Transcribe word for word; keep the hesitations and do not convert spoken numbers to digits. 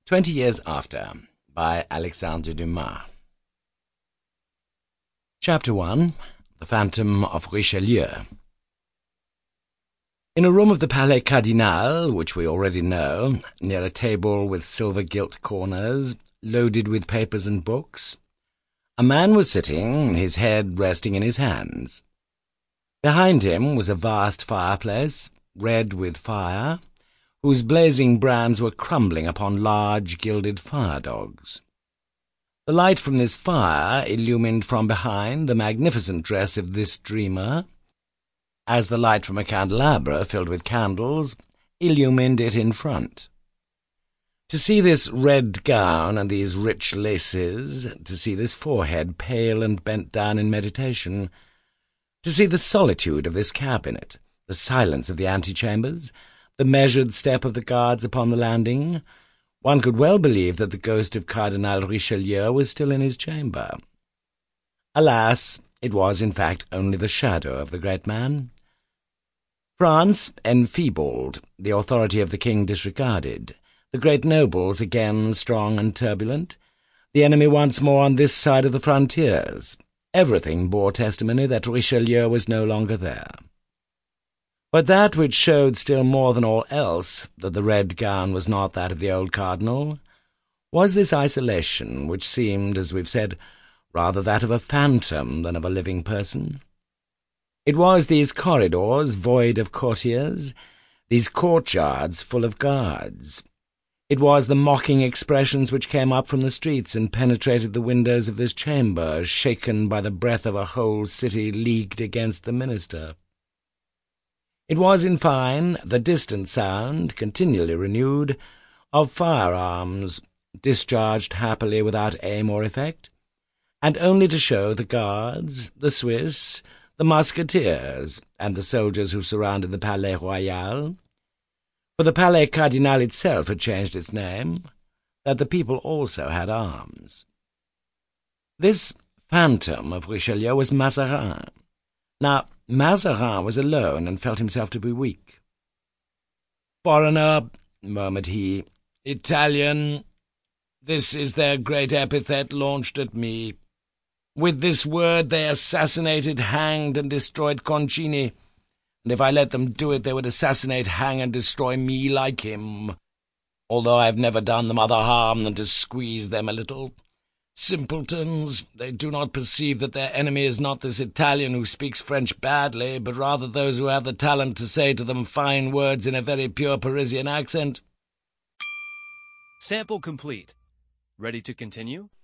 Twenty Years After, by Alexandre Dumas. Chapter one. The Phantom of Richelieu. In a room of the Palais Cardinal, which we already know, near a table with silver-gilt corners, loaded with papers and books, a man was sitting, his head resting in his hands. Behind him was a vast fireplace, red with fire, whose blazing brands were crumbling upon large gilded fire-dogs. The light from this fire illumined from behind the magnificent dress of this dreamer, as the light from a candelabra filled with candles illumined it in front. To see this red gown and these rich laces, to see this forehead pale and bent down in meditation, to see the solitude of this cabinet, the silence of the antechambers, the measured step of the guards upon the landing, one could well believe that the ghost of Cardinal Richelieu was still in his chamber. Alas, it was in fact only the shadow of the great man. France enfeebled, the authority of the king disregarded, the great nobles again strong and turbulent, the enemy once more on this side of the frontiers. Everything bore testimony that Richelieu was no longer there. But that which showed still more than all else that the red gown was not that of the old cardinal was this isolation, which seemed, as we've said, rather that of a phantom than of a living person. It was these corridors void of courtiers, these courtyards full of guards. It was the mocking expressions which came up from the streets and penetrated the windows of this chamber, shaken by the breath of a whole city leagued against the minister. It was, in fine, the distant sound, continually renewed, of firearms, discharged happily without aim or effect, and only to show the guards, the Swiss, the musketeers, and the soldiers who surrounded the Palais Royal, for the Palais Cardinal itself had changed its name, that the people also had arms. This phantom of Richelieu was Mazarin. Now, Mazarin was alone and felt himself to be weak. "Foreigner," murmured he, "Italian, this is their great epithet launched at me. With this word they assassinated, hanged, and destroyed Concini, and if I let them do it they would assassinate, hang, and destroy me like him, although I have never done them other harm than to squeeze them a little. Simpletons, they do not perceive that their enemy is not this Italian who speaks French badly, but rather those who have the talent to say to them fine words in a very pure Parisian accent." Sample complete. Ready to continue?